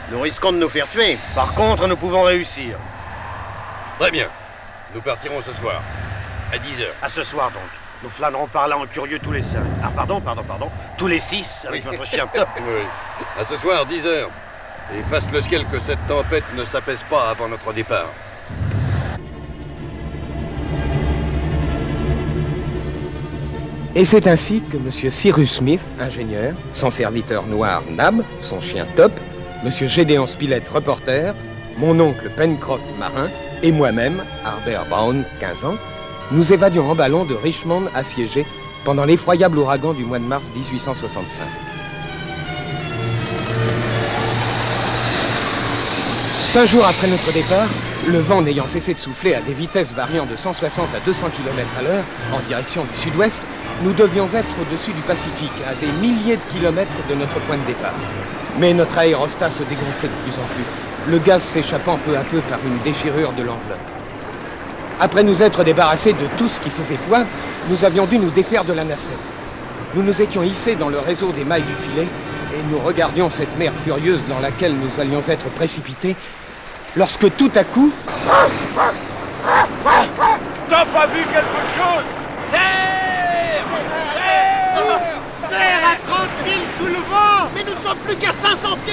Nous risquons de nous faire tuer. Par contre, nous pouvons réussir. Très bien. Nous partirons ce soir. À 10h. À ce soir, donc. Nous flânerons par là en curieux tous les 5. Ah, pardon. Tous les 6, avec notre chien Top. Oui. À ce soir, 10h. Et fasse le ciel que cette tempête ne s'apaise pas avant notre départ. Et c'est ainsi que M. Cyrus Smith, ingénieur, son serviteur noir Nab, son chien Top, M. Gédéon Spilett, reporter, mon oncle Pencroff, marin, et moi-même, Harbert Brown, 15 ans, nous évadions en ballon de Richmond assiégé pendant l'effroyable ouragan du mois de mars 1865. 5 jours après notre départ, le vent n'ayant cessé de souffler à des vitesses variant de 160 à 200 km à l'heure en direction du sud-ouest, nous devions être au-dessus du Pacifique, à des milliers de kilomètres de notre point de départ. Mais notre aérostat se dégonflait de plus en plus, le gaz s'échappant peu à peu par une déchirure de l'enveloppe. Après nous être débarrassés de tout ce qui faisait poids, nous avions dû nous défaire de la nacelle. Nous nous étions hissés dans le réseau des mailles du filet et nous regardions cette mer furieuse dans laquelle nous allions être précipités, lorsque tout à coup... T'as pas vu quelque chose? Terre! Terre à 30 000 sous le vent! Mais nous ne sommes plus qu'à 500 pieds